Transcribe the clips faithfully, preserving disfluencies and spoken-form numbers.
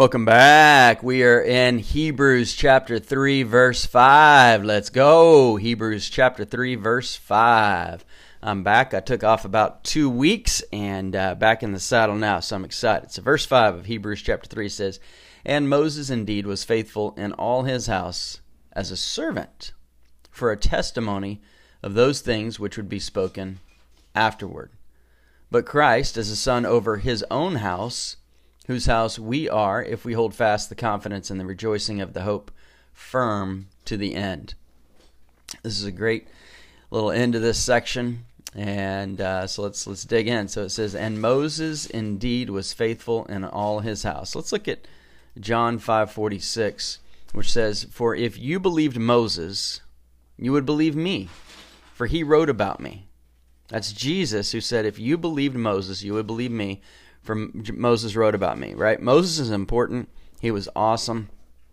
Welcome back. We are in Hebrews chapter three, verse five. Let's go. Hebrews chapter three, verse five. I'm back. I took off about two weeks and uh, back in the saddle now, so I'm excited. So verse five of Hebrews chapter three says, "And Moses indeed was faithful in all his house as a servant for a testimony of those things which would be spoken afterward. But Christ as a son over his own house, whose house we are, if we hold fast the confidence and the rejoicing of the hope firm to the end." This is a great little end to this section, and uh, so let's let's dig in. So it says, "And Moses indeed was faithful in all his house." Let's look at John five forty-six, which says, "For if you believed Moses, you would believe me, for he wrote about me." That's Jesus who said, if you believed Moses, you would believe me, for Moses wrote about me, right? Moses is important. He was awesome.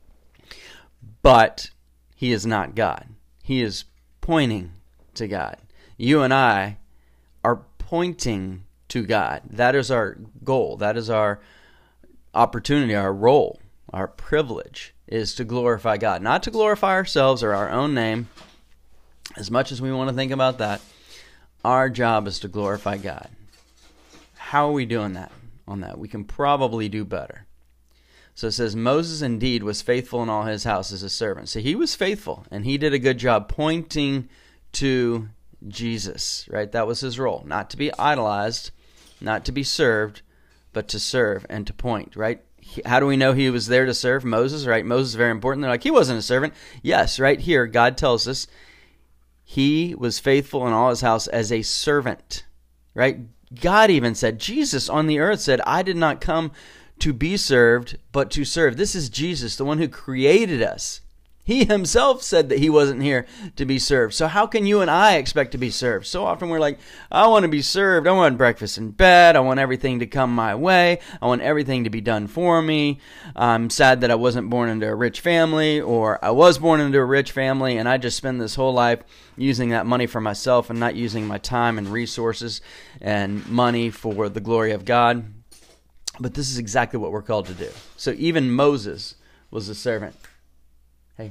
But he is not God. He is pointing to God. You and I are pointing to God. That is our goal. That is our opportunity, our role, our privilege is to glorify God. Not to glorify ourselves or our own name, as much as we want to think about that. Our job is to glorify God. How are we doing that? On that, we can probably do better. So it says, Moses indeed was faithful in all his house as a servant. So he was faithful, and he did a good job pointing to Jesus, right? That was his role. Not to be idolized, not to be served, but to serve and to point, right? How do we know he was there to serve? Moses, right? Moses is very important. They're like, he wasn't a servant. Yes, right here, God tells us he was faithful in all his house as a servant, right? God even said, Jesus on the earth said, I did not come to be served, but to serve. This is Jesus, the one who created us. He himself said that he wasn't here to be served. So how can you and I expect to be served? So often we're like, I want to be served. I want breakfast in bed. I want everything to come my way. I want everything to be done for me. I'm sad that I wasn't born into a rich family, or I was born into a rich family and I just spend this whole life using that money for myself and not using my time and resources and money for the glory of God. But this is exactly what we're called to do. So even Moses was a servant. Hey.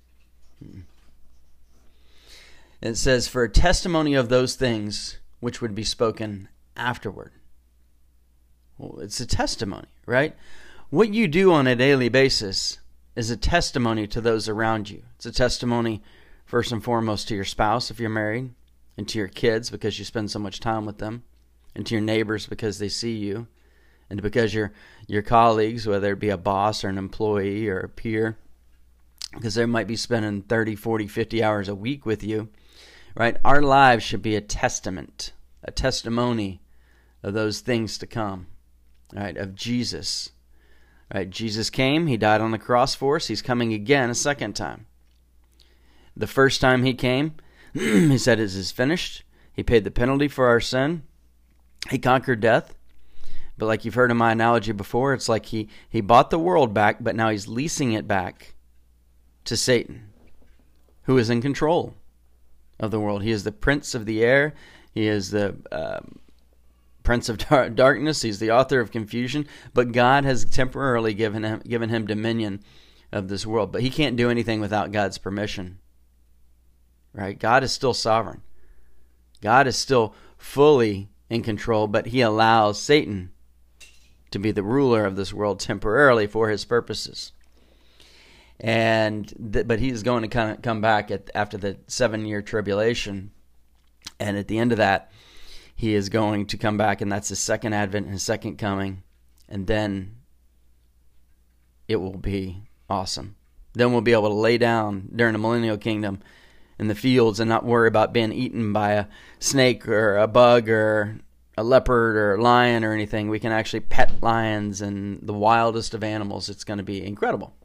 It says, for a testimony of those things which would be spoken afterward. Well, it's a testimony, right? What you do on a daily basis is a testimony to those around you. It's a testimony, first and foremost, to your spouse if you're married, and to your kids because you spend so much time with them, and to your neighbors because they see you, and because your your colleagues, whether it be a boss or an employee or a peer, because they might be spending thirty, forty, fifty hours a week with you, right? Our lives should be a testament, a testimony of those things to come, right? Of Jesus, right? Jesus came, he died on the cross for us. He's coming again a second time. The first time he came, he said, it is finished. He paid the penalty for our sin. He conquered death. But like you've heard in my analogy before, it's like he, he bought the world back, but now he's leasing it back to Satan, who is in control of the world. He is the prince of the air. He is the um, prince of dar- darkness. He's the author of confusion. But God has temporarily given him, given him dominion of this world. But he can't do anything without God's permission, right? God is still sovereign. God is still fully in control, but he allows Satan to be the ruler of this world temporarily for his purposes. And th- but he's going to kind of come back at, after the seven-year tribulation, and at the end of that, he is going to come back, and that's his second advent, his second coming, and then it will be awesome. Then we'll be able to lay down during the millennial kingdom in the fields and not worry about being eaten by a snake or a bug or a leopard or a lion or anything. We can actually pet lions and the wildest of animals. It's going to be incredible.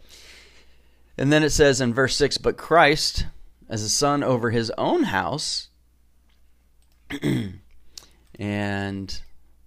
And then it says in verse six, but Christ, as a son over his own house, and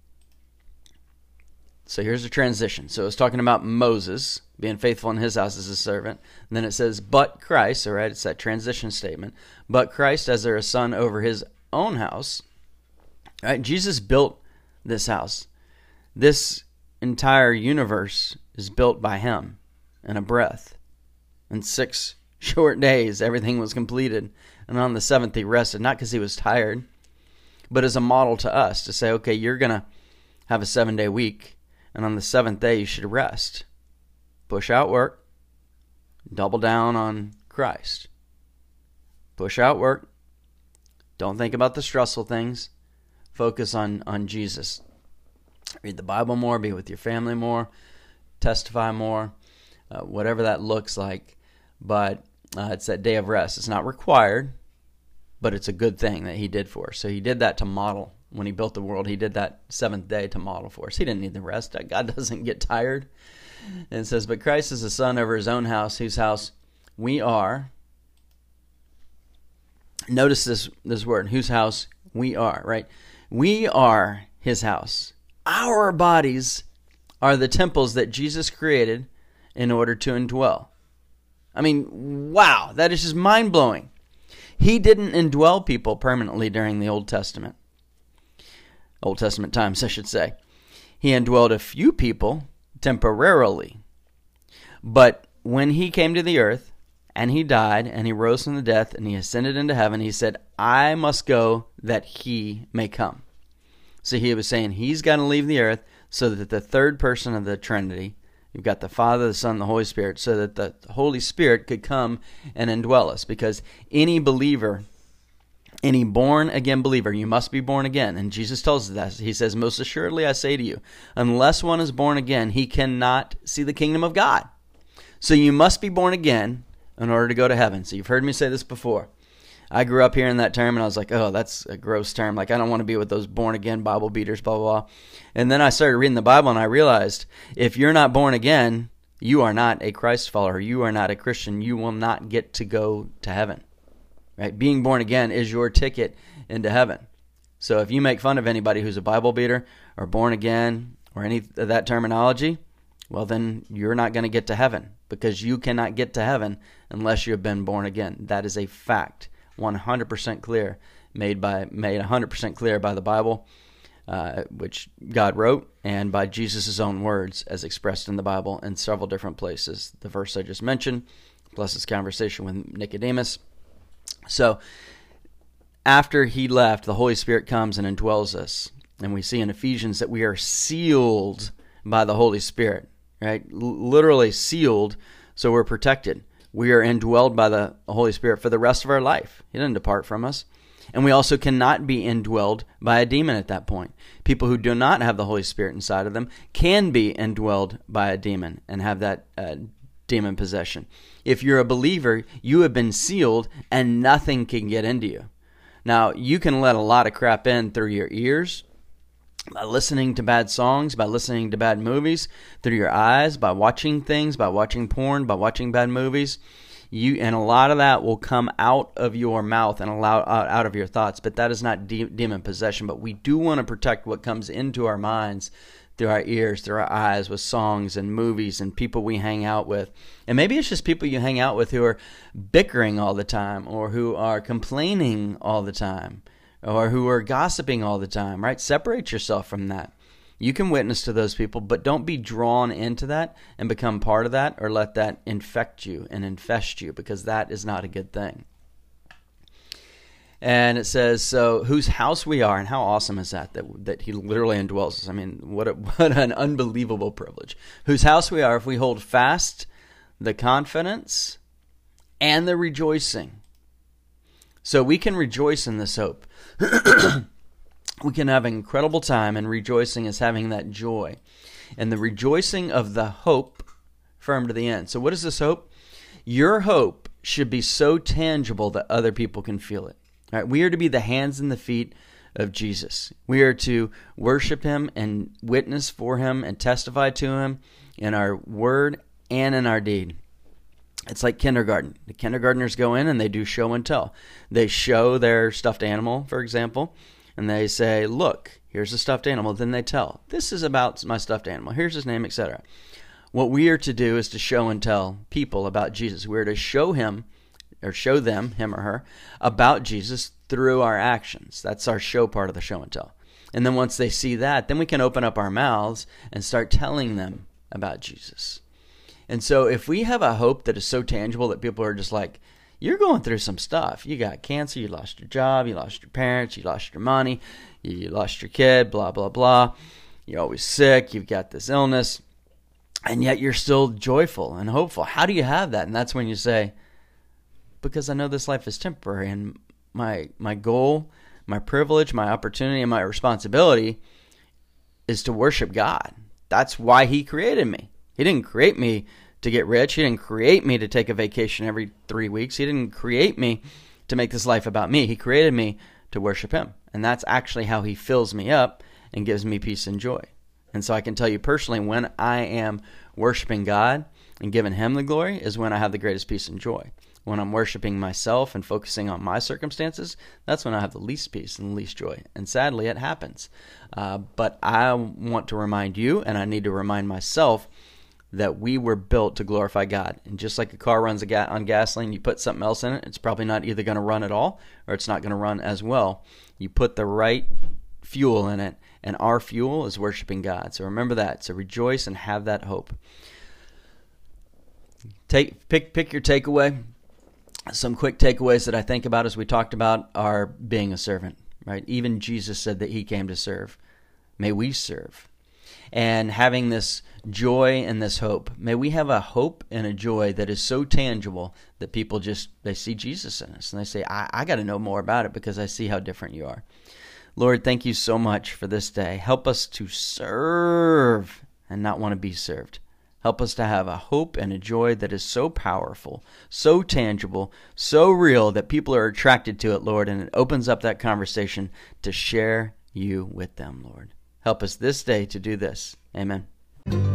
so here's a transition. So it's talking about Moses being faithful in his house as a servant. And then it says, but Christ, all right, it's that transition statement. But Christ, as a son over his own house, right? Jesus built this house. This entire universe is built by him in a breath. In six short days, everything was completed. And on the seventh, he rested, not because he was tired, but as a model to us to say, okay, you're going to have a seven-day week, and on the seventh day, you should rest. Push out work. Double down on Christ. Push out work. Don't think about the stressful things. Focus on, on Jesus. Read the Bible more, be with your family more, testify more, uh, whatever that looks like. But uh, it's that day of rest. It's not required, but it's a good thing that he did for us. So he did that to model. When he built the world, he did that seventh day to model for us. He didn't need the rest. God doesn't get tired. And it says, but Christ is the son over his own house, whose house we are. Notice this, this word, whose house we are, right? We are his house. Our bodies are the temples that Jesus created in order to indwell. I mean, wow, that is just mind-blowing. He didn't indwell people permanently during the Old Testament. Old Testament times, I should say. He indwelled a few people temporarily. But when he came to the earth, and he died, and he rose from the death, and he ascended into heaven, he said, I must go that he may come. So he was saying he's got to leave the earth so that the third person of the Trinity, you've got the Father, the Son, and the Holy Spirit, so that the Holy Spirit could come and indwell us. Because any believer, any born-again believer, you must be born again. And Jesus tells us that. He says, most assuredly I say to you, unless one is born again, he cannot see the kingdom of God. So you must be born again in order to go to heaven. So you've heard me say this before. I grew up hearing that term, and I was like, oh, that's a gross term. Like, I don't want to be with those born-again Bible beaters, blah, blah, blah. And then I started reading the Bible, and I realized if you're not born again, you are not a Christ follower. You are not a Christian. You will not get to go to heaven. Right? Being born again is your ticket into heaven. So if you make fun of anybody who's a Bible beater or born again or any of that terminology, well, then you're not going to get to heaven, because you cannot get to heaven unless you have been born again. That is a fact, one hundred percent clear, made by made one hundred percent clear by the Bible, uh, which God wrote, and by Jesus' own words as expressed in the Bible in several different places. The verse I just mentioned, plus his conversation with Nicodemus. So after he left, the Holy Spirit comes and indwells us. And we see in Ephesians that we are sealed by the Holy Spirit. Right? L- literally sealed, so we're protected. We are indwelled by the Holy Spirit for the rest of our life. He doesn't depart from us. And we also cannot be indwelled by a demon at that point. People who do not have the Holy Spirit inside of them can be indwelled by a demon and have that uh, demon possession. If you're a believer, you have been sealed and nothing can get into you. Now, you can let a lot of crap in through your ears, by listening to bad songs, by listening to bad movies, through your eyes, by watching things, by watching porn, by watching bad movies. You and a lot of that will come out of your mouth and allow out, out of your thoughts, but that is not de- demon possession. But we do want to protect what comes into our minds through our ears, through our eyes, with songs and movies and people we hang out with. And maybe it's just people you hang out with who are bickering all the time, or who are complaining all the time, or who are gossiping all the time, right? Separate yourself from that. You can witness to those people, but don't be drawn into that and become part of that, or let that infect you and infest you, because that is not a good thing. And it says, so whose house we are, and how awesome is that, that, that he literally indwells us. I mean, what, a, what an unbelievable privilege. Whose house we are if we hold fast the confidence and the rejoicing. So we can rejoice in this hope. We can have an incredible time, and rejoicing is having that joy. And the rejoicing of the hope firm to the end. So what is this hope? Your hope should be so tangible that other people can feel it. All right, we are to be the hands and the feet of Jesus. We are to worship him and witness for him and testify to him in our word and in our deed. It's like kindergarten. The kindergartners go in and they do show and tell. They show their stuffed animal, for example, and they say, look, here's a stuffed animal. Then they tell, this is about my stuffed animal. Here's his name, et cetera. What we are to do is to show and tell people about Jesus. We're to show him, or show them, him or her, about Jesus through our actions. That's our show part of the show and tell. And then once they see that, then we can open up our mouths and start telling them about Jesus. And so if we have a hope that is so tangible that people are just like, you're going through some stuff. You got cancer, you lost your job, you lost your parents, you lost your money, you lost your kid, blah, blah, blah. You're always sick, you've got this illness, and yet you're still joyful and hopeful. How do you have that? And that's when you say, because I know this life is temporary, and my my goal, my privilege, my opportunity, and my responsibility is to worship God. That's why he created me. He didn't create me to get rich. He didn't create me to take a vacation every three weeks. He didn't create me to make this life about me. He created me to worship him. And that's actually how he fills me up and gives me peace and joy. And so I can tell you personally, when I am worshiping God and giving him the glory is when I have the greatest peace and joy. When I'm worshiping myself and focusing on my circumstances, that's when I have the least peace and the least joy. And sadly, it happens. Uh, but I want to remind you, and I need to remind myself, that we were built to glorify God. And just like a car runs a ga- on gasoline, you put something else in it, it's probably not either going to run at all or it's not going to run as well. You put the right fuel in it, and our fuel is worshiping God. So remember that. So rejoice and have that hope. Take pick pick your takeaway. Some quick takeaways that I think about as we talked about are being a servant, right? Even Jesus said that he came to serve. May we serve. And having this joy and this hope. May we have a hope and a joy that is so tangible that people just, they see Jesus in us. And they say, I, I got to know more about it because I see how different you are. Lord, thank you so much for this day. Help us to serve and not want to be served. Help us to have a hope and a joy that is so powerful, so tangible, so real that people are attracted to it, Lord, and it opens up that conversation to share you with them, Lord. Help us this day to do this. Amen.